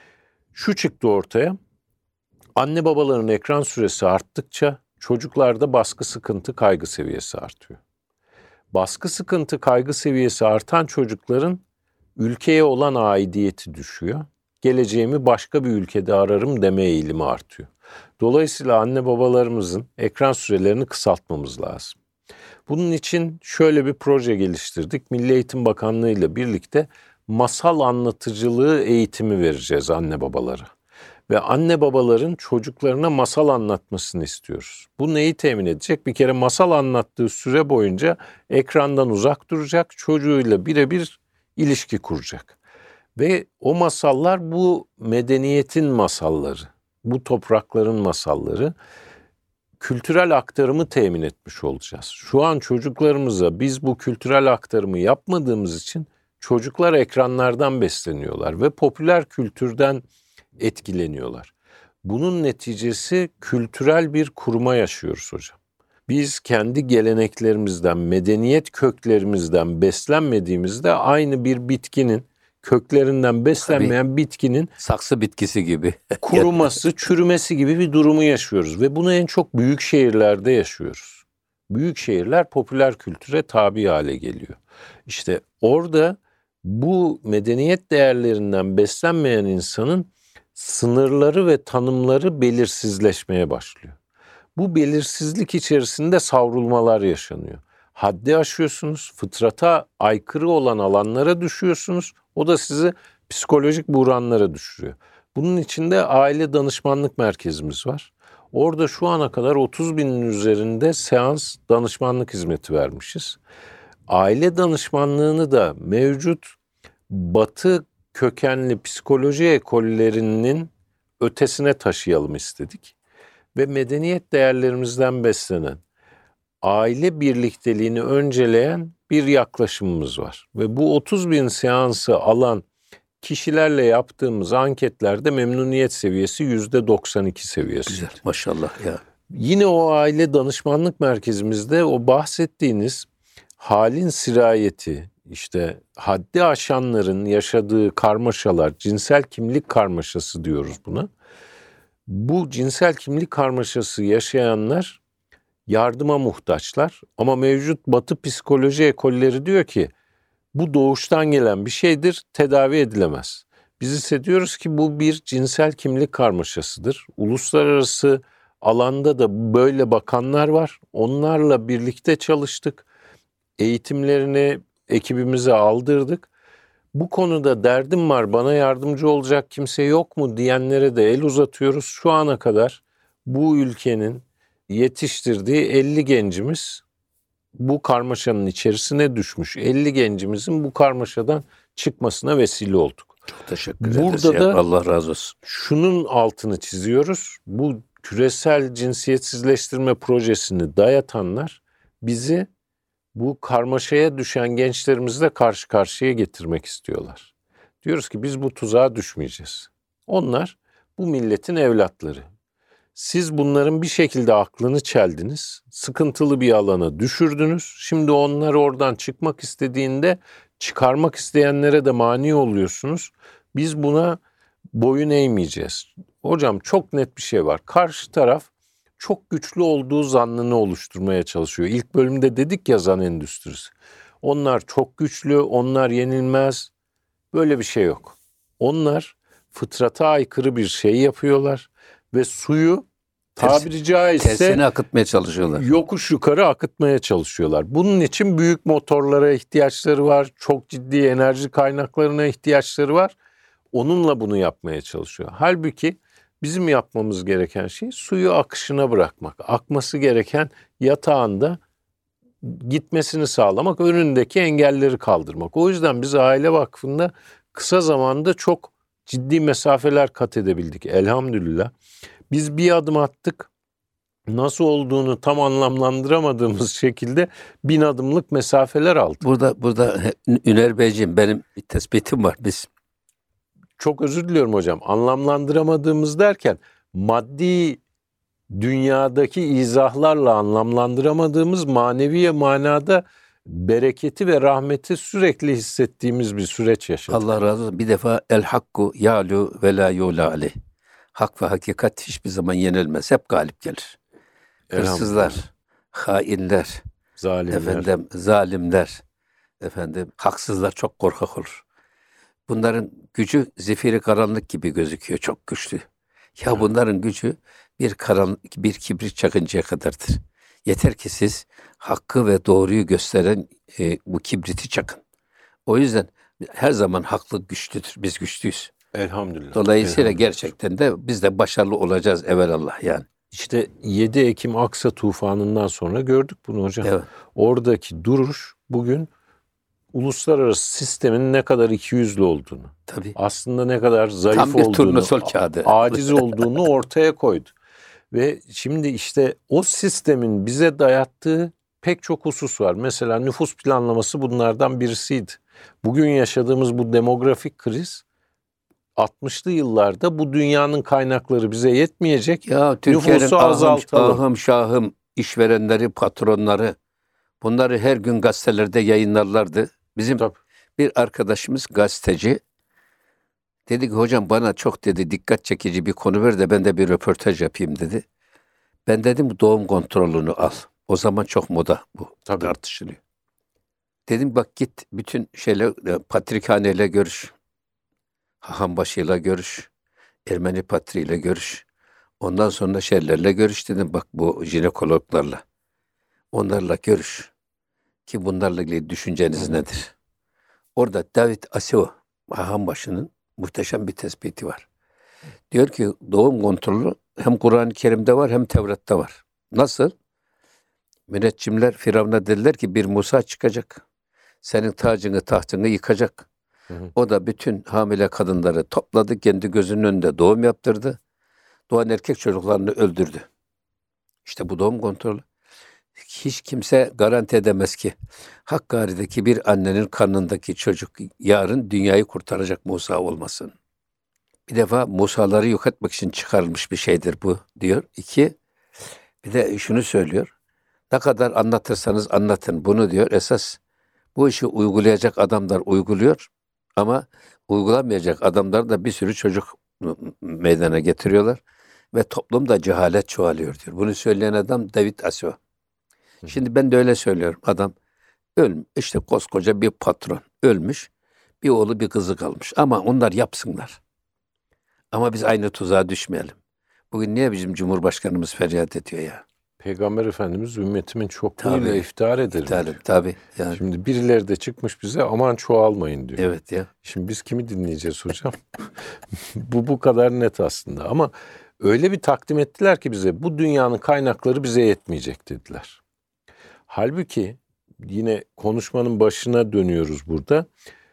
Şu çıktı ortaya. Anne babaların ekran süresi arttıkça çocuklarda baskı, sıkıntı, kaygı seviyesi artıyor. Baskı, sıkıntı, kaygı seviyesi artan çocukların ülkeye olan aidiyeti düşüyor. Geleceğimi başka bir ülkede ararım deme eğilimi artıyor. Dolayısıyla anne babalarımızın ekran sürelerini kısaltmamız lazım. Bunun için şöyle bir proje geliştirdik. Milli Eğitim Bakanlığı ile birlikte masal anlatıcılığı eğitimi vereceğiz anne babalara. Ve anne babaların çocuklarına masal anlatmasını istiyoruz. Bu neyi temin edecek? Bir kere masal anlattığı süre boyunca ekrandan uzak duracak, çocuğuyla birebir ilişki kuracak. Ve o masallar bu medeniyetin masalları, bu toprakların masalları, kültürel aktarımı temin etmiş olacağız. Şu an çocuklarımıza biz bu kültürel aktarımı yapmadığımız için çocuklar ekranlardan besleniyorlar ve popüler kültürden etkileniyorlar. Bunun neticesi kültürel bir kuruma yaşıyoruz hocam. Biz kendi geleneklerimizden, medeniyet köklerimizden beslenmediğimizde aynı bir bitkinin, köklerinden beslenmeyen bitkinin Saksı bitkisi gibi. kuruması, çürümesi gibi bir durumu yaşıyoruz. Ve bunu en çok büyük şehirlerde yaşıyoruz. Büyük şehirler popüler kültüre tabi hale geliyor. İşte orada bu medeniyet değerlerinden beslenmeyen insanın sınırları ve tanımları belirsizleşmeye başlıyor. Bu belirsizlik içerisinde savrulmalar yaşanıyor. Haddi aşıyorsunuz, fıtrata aykırı olan alanlara düşüyorsunuz. O da sizi psikolojik buhranlara düşürüyor. Bunun içinde aile danışmanlık merkezimiz var. Orada şu ana kadar 30.000'in üzerinde seans danışmanlık hizmeti vermişiz. Aile danışmanlığını da mevcut Batı kökenli psikoloji ekollerinin ötesine taşıyalım istedik. Ve medeniyet değerlerimizden beslenen, aile birlikteliğini önceleyen bir yaklaşımımız var. Ve bu 30.000 seansı alan kişilerle yaptığımız anketlerde memnuniyet seviyesi %92 seviyesi. Güzel, maşallah ya. Yine o aile danışmanlık merkezimizde o bahsettiğiniz halin sirayeti, işte haddi aşanların yaşadığı karmaşalar, cinsel kimlik karmaşası diyoruz buna. Bu cinsel kimlik karmaşası yaşayanlar yardıma muhtaçlar ama mevcut Batı psikoloji ekolleri diyor ki bu doğuştan gelen bir şeydir, tedavi edilemez. Biz ise diyoruz ki bu bir cinsel kimlik karmaşasıdır. Uluslararası alanda da böyle bakanlar var. Onlarla birlikte çalıştık. Eğitimlerini ekibimize aldırdık. Bu konuda derdim var, bana yardımcı olacak kimse yok mu diyenlere de el uzatıyoruz. Şu ana kadar bu ülkenin yetiştirdiği 50 gencimiz bu karmaşanın içerisine düşmüş. 50 gencimizin bu karmaşadan çıkmasına vesile olduk. Çok teşekkür ederiz. Burada da Allah razı olsun. şunun altını çiziyoruz. Bu küresel cinsiyetsizleştirme projesini dayatanlar bizi bu karmaşaya düşen gençlerimizle karşı karşıya getirmek istiyorlar. Diyoruz ki biz bu tuzağa düşmeyeceğiz. Onlar bu milletin evlatları. Siz bunların bir şekilde aklını çeldiniz, sıkıntılı bir alana düşürdünüz. Şimdi onlar oradan çıkmak istediğinde çıkarmak isteyenlere de mani oluyorsunuz. Biz buna boyun eğmeyeceğiz. Hocam çok net bir şey var. Karşı taraf çok güçlü olduğu zannını oluşturmaya çalışıyor. İlk bölümde dedik ya zan endüstrisi. Onlar çok güçlü, onlar yenilmez. Böyle bir şey yok. Onlar fıtrata aykırı bir şey yapıyorlar ve suyu tabiri caizse Tersine akıtmaya çalışıyorlar. yokuş yukarı akıtmaya çalışıyorlar. Bunun için büyük motorlara ihtiyaçları var. Çok ciddi enerji kaynaklarına ihtiyaçları var. Onunla bunu yapmaya çalışıyor. Halbuki bizim yapmamız gereken şey suyu akışına bırakmak. Akması gereken yatağında gitmesini sağlamak, önündeki engelleri kaldırmak. O yüzden biz Aile Vakfı'nda kısa zamanda çok ciddi mesafeler kat edebildik elhamdülillah. Biz bir adım attık. nasıl olduğunu tam anlamlandıramadığımız şekilde 1000 adımlık mesafeler aldık. Burada Üner Beyciğim, benim bir tespitim var. Biz Çok özür diliyorum hocam. Anlamlandıramadığımız derken maddi dünyadaki izahlarla anlamlandıramadığımız, manevi manada bereketi ve rahmeti sürekli hissettiğimiz bir süreç yaşadık. Allah razı olsun. Bir defa el hakku yalu ve la yula aleyh. Hak ve hakikat hiçbir zaman yenilmez. Hep galip gelir. Hırsızlar, hainler, Zalimler. zalimler, haksızlar çok korkak olur. Bunların gücü zifiri karanlık gibi gözüküyor. Çok güçlü. Ya Evet. bunların gücü bir kibrit çakıncaya kadardır. Yeter ki siz hakkı ve doğruyu gösteren bu kibriti çakın. O yüzden her zaman haklı güçlüdür. Biz güçlüyüz. Elhamdülillah. Dolayısıyla Elhamdülillah. gerçekten de biz de başarılı olacağız evelallah yani. İşte 7 Ekim Aksa tufanından sonra gördük bunu hocam. Evet. Oradaki duruş bugün uluslararası sistemin ne kadar ikiyüzlü olduğunu, Tabii. aslında ne kadar zayıf Tam bir olduğunu, turnusol kağıdı. aciz olduğunu ortaya koydu. Ve şimdi işte o sistemin bize dayattığı pek çok husus var. Mesela nüfus planlaması bunlardan birisiydi. Bugün yaşadığımız bu demografik kriz 60'lı yıllarda bu dünyanın kaynakları bize yetmeyecek. Ya Türkiye'nin Nüfusu azaltalım. ahım şahım işverenleri, patronları bunları her gün gazetelerde yayınlarlardı. Bizim Tabii. bir arkadaşımız gazeteci dedi ki hocam bana çok dedi dikkat çekici bir konu ver de ben de bir röportaj yapayım dedi. Ben dedim doğum kontrolünü al. O zaman çok moda bu Tabii. tartışılıyor. Dedim bak git bütün patrikhaneyle görüş. Hahambaşı'yla görüş. Ermeni patriyle görüş. Ondan sonra şeylerle görüş dedim. Bak bu jinekologlarla. Onlarla görüş. Ki bunlarla ilgili düşünceniz nedir? Orada David Asio, Hahambaşı'nın muhteşem bir tespiti var. Diyor ki doğum kontrolü hem Kur'an-ı Kerim'de var hem Tevrat'ta var. Nasıl? Müneccimler Firavun'a dediler ki bir Musa çıkacak. Senin tacını tahtını yıkacak. O da bütün hamile kadınları topladı, kendi gözünün önünde doğum yaptırdı. Doğan erkek çocuklarını öldürdü. İşte bu doğum kontrolü. Hiç kimse garanti edemez ki Hakkari'deki bir annenin karnındaki çocuk yarın dünyayı kurtaracak Musa olmasın. Bir defa Musa'ları yok etmek için çıkarılmış bir şeydir bu diyor. 2, bir de şunu söylüyor. Ne kadar anlatırsanız anlatın bunu diyor. Esas bu işi uygulayacak adamlar uyguluyor. Ama uygulamayacak adamlar da bir sürü çocuk meydana getiriyorlar. Ve toplumda cehalet çoğalıyor diyor. Bunu söyleyen adam David Asio. Şimdi ben de öyle söylüyorum. Adam ölmüş. İşte koskoca bir patron ölmüş. Bir oğlu bir kızı kalmış. Ama onlar yapsınlar. Ama biz aynı tuzağa düşmeyelim. Bugün niye bizim Cumhurbaşkanımız feryat ediyor ya? Peygamber Efendimiz ümmetimin çokluğuyla Tabii. iftihar ederim diyor. Tabii. Yani, Şimdi birileri de çıkmış bize aman çoğalmayın diyor. evet ya. Şimdi biz kimi dinleyeceğiz hocam? Bu kadar net aslında ama öyle bir takdim ettiler ki bize bu dünyanın kaynakları bize yetmeyecek dediler. Halbuki yine konuşmanın başına dönüyoruz burada.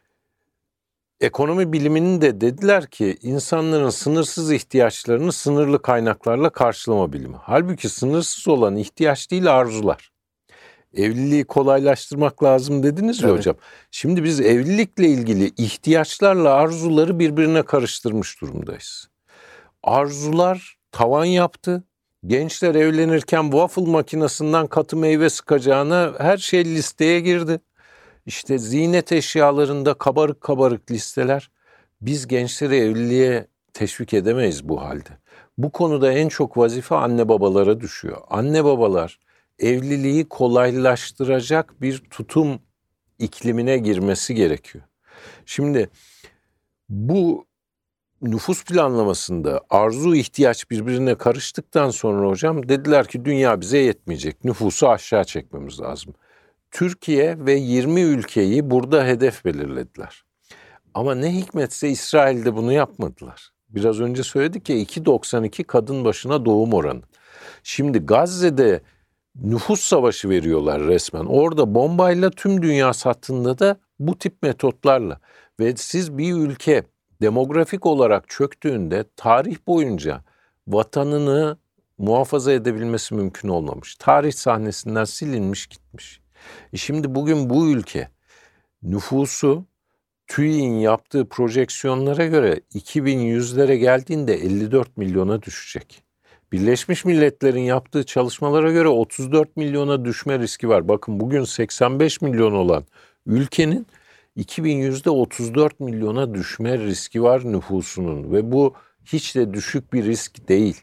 Ekonomi biliminin de dediler ki insanların sınırsız ihtiyaçlarını sınırlı kaynaklarla karşılama bilimi. Halbuki sınırsız olan ihtiyaç değil arzular. Evliliği kolaylaştırmak lazım dediniz ya Evet. hocam. Şimdi biz evlilikle ilgili ihtiyaçlarla arzuları birbirine karıştırmış durumdayız. Arzular tavan yaptı. Gençler evlenirken waffle makinesinden katı meyve sıkacağına her şey listeye girdi. İşte ziynet eşyalarında kabarık kabarık listeler. Biz gençleri evliliğe teşvik edemeyiz bu halde. Bu konuda en çok vazife anne babalara düşüyor. Anne babalar evliliği kolaylaştıracak bir tutum iklimine girmesi gerekiyor. Şimdi bu nüfus planlamasında arzu ihtiyaç birbirine karıştıktan sonra hocam dediler ki dünya bize yetmeyecek. Nüfusu aşağı çekmemiz lazım. Türkiye ve 20 ülkeyi burada hedef belirlediler. Ama ne hikmetse İsrail'de bunu yapmadılar. Biraz önce söyledik ya 2.92 kadın başına doğum oranı. Şimdi Gazze'de nüfus savaşı veriyorlar resmen. Orada bombayla tüm dünya sattığında da bu tip metotlarla. Ve siz bir ülke demografik olarak çöktüğünde tarih boyunca vatanını muhafaza edebilmesi mümkün olmamış. Tarih sahnesinden silinmiş gitmiş. Şimdi bugün bu ülke nüfusu TÜİ'nin yaptığı projeksiyonlara göre 2100'lere geldiğinde 54 milyona düşecek. Birleşmiş Milletler'in yaptığı çalışmalara göre 34 milyona düşme riski var. Bakın bugün 85 milyon olan ülkenin 2100'de 34 milyona düşme riski var nüfusunun ve bu hiç de düşük bir risk değil.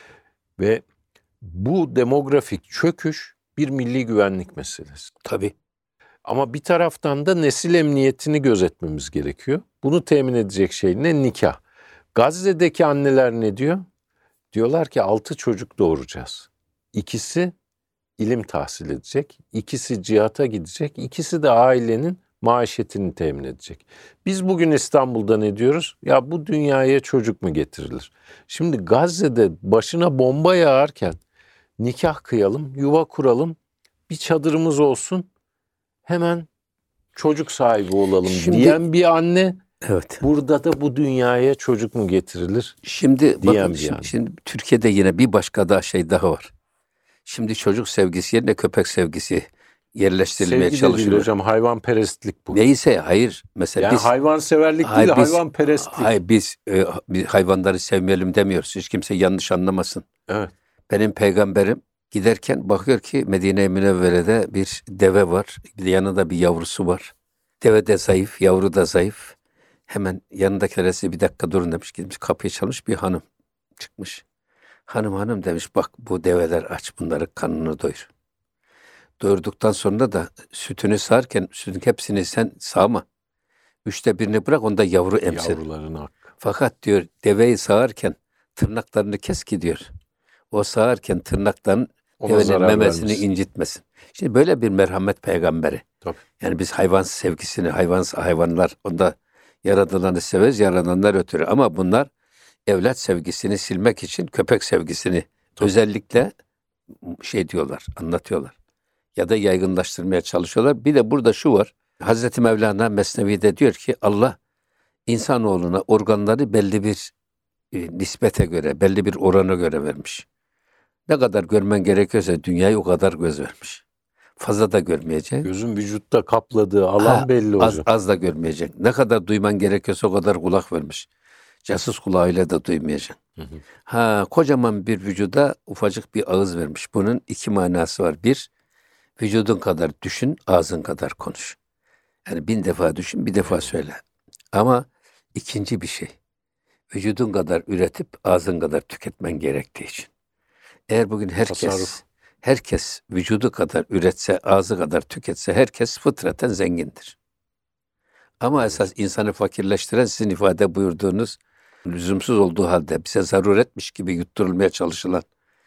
Ve bu demografik çöküş bir milli güvenlik meselesi. Tabii. Ama bir taraftan da nesil emniyetini gözetmemiz gerekiyor. Bunu temin edecek şey ne? Nikah. Gazze'deki anneler ne diyor? Diyorlar ki 6 çocuk doğuracağız. İkisi ilim tahsil edecek, ikisi cihata gidecek, ikisi de ailenin maişetini temin edecek. Biz bugün İstanbul'da ne diyoruz? Ya bu dünyaya çocuk mu getirilir? Şimdi Gazze'de başına bomba yağarken nikah kıyalım, yuva kuralım, bir çadırımız olsun, hemen çocuk sahibi olalım diyen bir anne, Evet. burada da bu dünyaya çocuk mu getirilir? Şimdi diyen bakın, bir yani. şimdi Türkiye'de yine bir başka daha şey daha var. Şimdi çocuk sevgisi yerine köpek sevgisi yerleştirilmeye Sevgi de değil çalışılıyor. hocam, hayvanperestlik bu. Neyse hayır. Mesela Yani biz hayvanseverlik hayır, değil, biz- hayvanperestlik. hayır, biz hayvanları sevmeyelim demiyoruz. Hiç kimse yanlış anlamasın. Evet. Benim peygamberim giderken bakıyor ki Medine-i Münevvere'de bir deve var. Yanında bir yavrusu var. Deve de zayıf, yavru da zayıf. Hemen yanındakilere bir dakika durun demiş. Gitmiş kapıyı çalmış, bir hanım çıkmış. Hanım demiş, bak bu develer aç, bunları karnını doyur. Doyurduktan sonra da sütünü sağarken sütün hepsini sen sağma. 1/3 bırak, onda yavru emsin. Yavruların hakkı. Fakat diyor deveyi sağarken tırnaklarını kes ki diyor. O sağarken tırnakların Ona devenin zarar memesini vermesin. incitmesin. Şimdi böyle bir merhamet peygamberi. Tabii. Yani biz hayvan sevgisini, hayvanlar onda yaratılanı severiz, yaradanlar ötürü. Ama bunlar evlat sevgisini silmek için köpek sevgisini özellikle şey diyorlar, anlatıyorlar. Ya da yaygınlaştırmaya çalışıyorlar. Bir de burada şu var. Hazreti Mevlana Mesnevi'de diyor ki Allah insanoğluna organları belli bir nispete göre, belli bir orana göre vermiş. Ne kadar görmen gerekiyorsa dünyayı o kadar göz vermiş. Fazla da görmeyecek. Gözün vücutta kapladığı alan belli hocam. Az da görmeyecek. Ne kadar duyman gerekiyorsa o kadar kulak vermiş. Casus kulağıyla da duymayacaksın. Kocaman bir vücuda ufacık bir ağız vermiş. Bunun 2 manası var. Bir, vücudun kadar düşün, ağzın kadar konuş. Yani 1000 defa düşün, bir defa söyle. Ama ikinci bir şey, vücudun kadar üretip ağzın kadar tüketmen gerektiği için. Eğer bugün Tasarruf. herkes vücudu kadar üretse, ağzı kadar tüketse, herkes fıtraten zengindir. Ama esas insanı fakirleştiren sizin ifade buyurduğunuz, lüzumsuz olduğu halde bize zaruretmiş gibi yutturulmaya çalışılan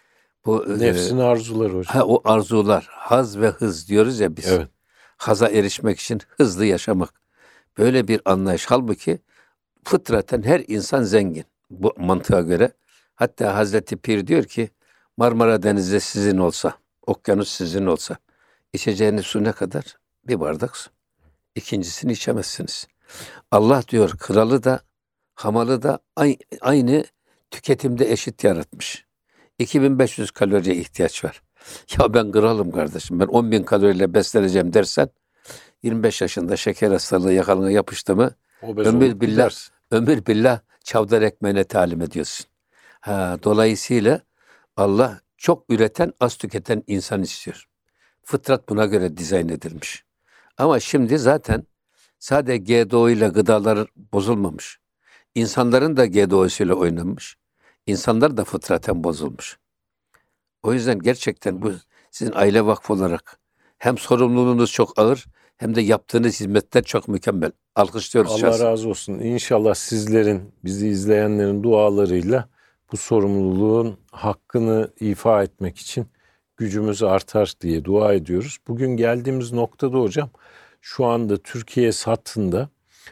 bu Nefsin arzuları hocam. o arzular, haz ve hız diyoruz ya biz. Evet. Haza erişmek için hızlı yaşamak. Böyle bir anlayış. Halbuki fıtraten her insan zengin bu mantığa göre. Hatta Hazreti Pir diyor ki Marmara Denizi sizin olsa, okyanus sizin olsa içeceğiniz su ne kadar? Bir bardak su. İkincisini içemezsiniz. Allah diyor kralı da hamalı da aynı tüketimde eşit yaratmış. 2500 kaloriye ihtiyaç var. Ya ben kralım kardeşim, ben 10.000 kaloriyle besleneceğim dersen 25 yaşında şeker hastalığı yakalığına yapıştı mı Obez ömür olup billah, gidersin. ömür billah çavdar ekmeğine talim ediyorsun. Dolayısıyla Allah çok üreten, az tüketen insan istiyor. Fıtrat buna göre dizayn edilmiş. Ama şimdi zaten sadece GDO ile gıdalar bozulmamış. İnsanların da GDO'suyla oynanmış. İnsanlar da fıtraten bozulmuş. O yüzden gerçekten bu sizin aile vakfı olarak hem sorumluluğunuz çok ağır hem de yaptığınız hizmetler çok mükemmel. Alkışlıyoruz Allah şahsen. razı olsun. İnşallah sizlerin, bizi izleyenlerin dualarıyla bu sorumluluğun hakkını ifa etmek için gücümüz artar diye dua ediyoruz. Bugün geldiğimiz noktada hocam şu anda Türkiye hattında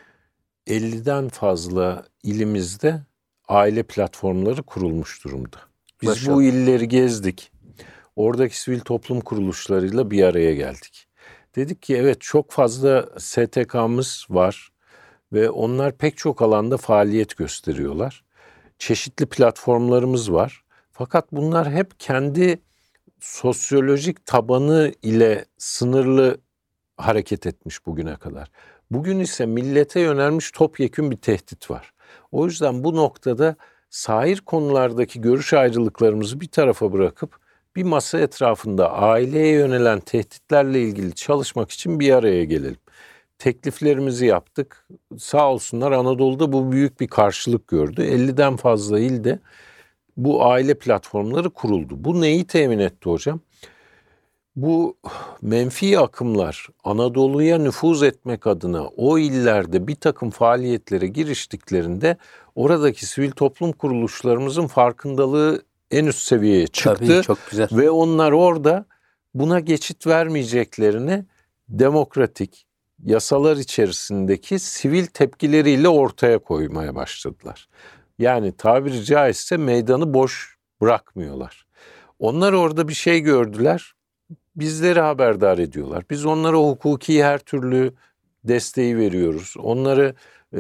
50'den fazla ilimizde aile platformları kurulmuş durumda. Biz Maşallah. bu illeri gezdik. Oradaki sivil toplum kuruluşlarıyla bir araya geldik. Dedik ki evet çok fazla STK'mız var ve onlar pek çok alanda faaliyet gösteriyorlar. Çeşitli platformlarımız var. Fakat bunlar hep kendi sosyolojik tabanı ile sınırlı hareket etmiş bugüne kadar. Bugün ise millete yönelmiş topyekün bir tehdit var. O yüzden bu noktada sair konulardaki görüş ayrılıklarımızı bir tarafa bırakıp bir masa etrafında aileye yönelen tehditlerle ilgili çalışmak için bir araya gelelim. Tekliflerimizi yaptık. Sağ olsunlar Anadolu'da bu büyük bir karşılık gördü. 50'den fazla ilde bu aile platformları kuruldu. Bu neyi temin etti hocam? Bu menfi akımlar Anadolu'ya nüfuz etmek adına o illerde bir takım faaliyetlere giriştiklerinde oradaki sivil toplum kuruluşlarımızın farkındalığı en üst seviyeye çıktı. Tabii, çok güzel. Ve onlar orada buna geçit vermeyeceklerini demokratik yasalar içerisindeki sivil tepkileriyle ortaya koymaya başladılar. Yani tabiri caizse meydanı boş bırakmıyorlar. Onlar orada bir şey gördüler, bizleri haberdar ediyorlar. Biz onlara hukuki her türlü desteği veriyoruz. Onları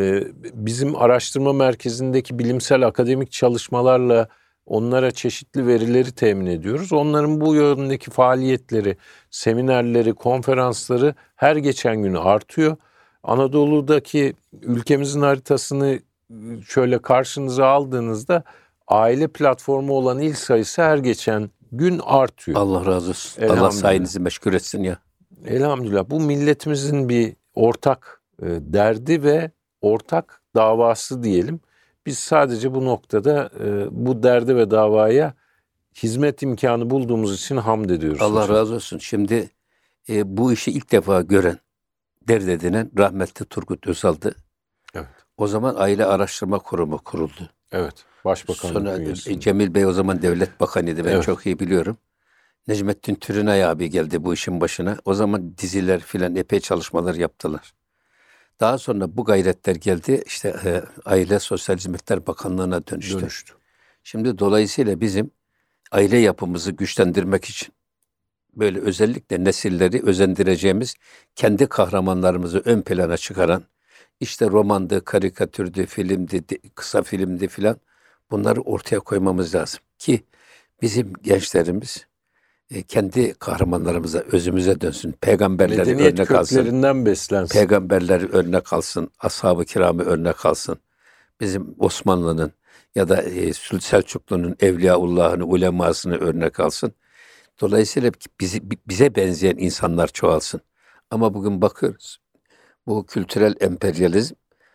bizim araştırma merkezindeki bilimsel akademik çalışmalarla onlara çeşitli verileri temin ediyoruz. Onların bu yöndeki faaliyetleri, seminerleri, konferansları her geçen gün artıyor. Anadolu'daki ülkemizin haritasını şöyle karşınıza aldığınızda aile platformu olan il sayısı her geçen gün artıyor. Allah razı olsun. Allah sayenizi meşgul etsin ya. Elhamdülillah. Bu milletimizin bir ortak derdi ve ortak davası diyelim. Biz sadece bu noktada bu derde ve davaya hizmet imkanı bulduğumuz için hamd ediyoruz. Allah hocam. razı olsun. Şimdi bu işi ilk defa gören, dert edinen rahmetli Turgut Özal'dı. Evet. O zaman Aile Araştırma Kurumu kuruldu. Evet. Başbakanlık Sonra üyesinde. Cemil Bey o zaman devlet bakanıydı. Ben Evet. çok iyi biliyorum. Necmettin Türünay abi geldi bu işin başına. O zaman diziler filan epey çalışmalar yaptılar. Daha sonra bu gayretler geldi. İşte Aile Sosyal Hizmetler Bakanlığı'na dönüştü. Şimdi dolayısıyla bizim aile yapımızı güçlendirmek için böyle özellikle nesilleri özendireceğimiz kendi kahramanlarımızı ön plana çıkaran işte romandı, karikatürdü, filmdi, kısa filmdi filan bunları ortaya koymamız lazım ki bizim gençlerimiz kendi kahramanlarımıza, özümüze dönsün. Peygamberleri Medeniyet örnek alsın. köklerinden beslensin. Peygamberleri örnek alsın. Ashab-ı kiramı örnek alsın. Bizim Osmanlı'nın ya da Selçuklu'nun Evliyaullah'ını, ulemasını örnek alsın. Dolayısıyla bize benzeyen insanlar çoğalsın. Ama bugün bakıyoruz. Bu kültürel emperyalizm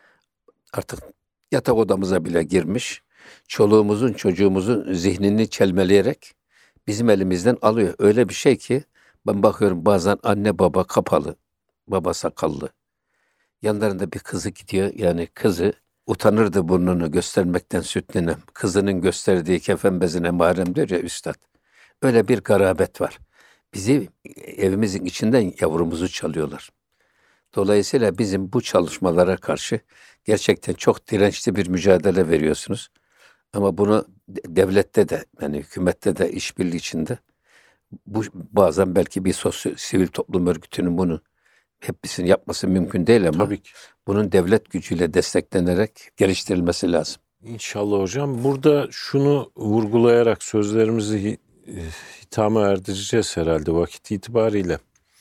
artık yatak odamıza bile girmiş. Çoluğumuzun, çocuğumuzun zihnini çelmeleyerek bizim elimizden alıyor. Öyle bir şey ki ben bakıyorum bazen anne baba kapalı, baba sakallı. Yanlarında bir kızı gidiyor. Yani kızı utanırdı burnunu göstermekten süt ninem. Kızının gösterdiği kefen bezine mahrem diyor ya üstad. Öyle bir garabet var. Bizi evimizin içinden yavrumuzu çalıyorlar. Dolayısıyla bizim bu çalışmalara karşı gerçekten çok dirençli bir mücadele veriyorsunuz. Ama bunu devlette de yani hükümette de işbirliği içinde bu bazen belki bir sivil toplum örgütünün bunu hepsini yapması mümkün değil ama Tabii ki. bunun devlet gücüyle desteklenerek geliştirilmesi lazım. İnşallah hocam. Burada şunu vurgulayarak sözlerimizi hitama erdireceğiz herhalde vakit itibariyle.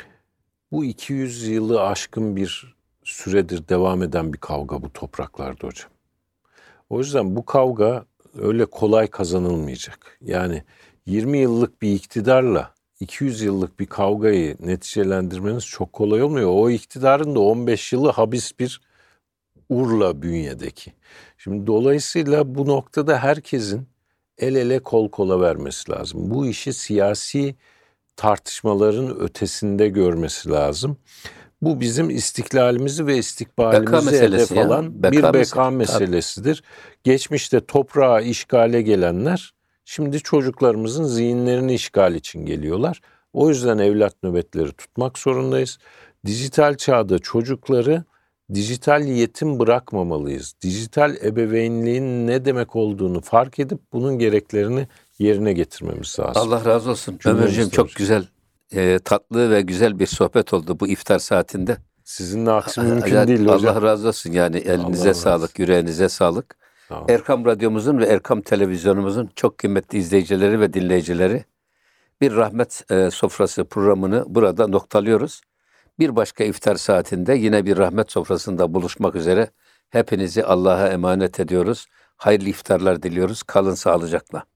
Bu 200 yılı aşkın bir süredir devam eden bir kavga bu topraklarda hocam. O yüzden bu kavga öyle kolay kazanılmayacak. Yani 20 yıllık bir iktidarla 200 yıllık bir kavgayı neticelendirmeniz çok kolay olmuyor. O iktidarın da 15 yılı habis bir Urla bünyedeki. Şimdi dolayısıyla bu noktada herkesin el ele kol kola vermesi lazım. Bu işi siyasi tartışmaların ötesinde görmesi lazım. Bu bizim istiklalimizi ve istikbalimizi hedef alan bir beka meselesidir. Geçmişte toprağa işgale gelenler şimdi çocuklarımızın zihinlerini işgal için geliyorlar. O yüzden evlat nöbetleri tutmak zorundayız. Dijital çağda çocukları dijital yetim bırakmamalıyız. Dijital ebeveynliğin ne demek olduğunu fark edip bunun gereklerini yerine getirmemiz lazım. Allah razı olsun. Ömürcüğüm çok güzel, tatlı ve güzel bir sohbet oldu bu iftar saatinde. Sizinle aksi mümkün değil hocam. Allah razı olsun yani elinize sağlık, yüreğinize sağlık. Sağ olun. Erkam Radyomuzun ve Erkam Televizyonumuzun çok kıymetli izleyicileri ve dinleyicileri, bir rahmet sofrası programını burada noktalıyoruz. Bir başka iftar saatinde yine bir rahmet sofrasında buluşmak üzere hepinizi Allah'a emanet ediyoruz. Hayırlı iftarlar diliyoruz. Kalın sağlıcakla.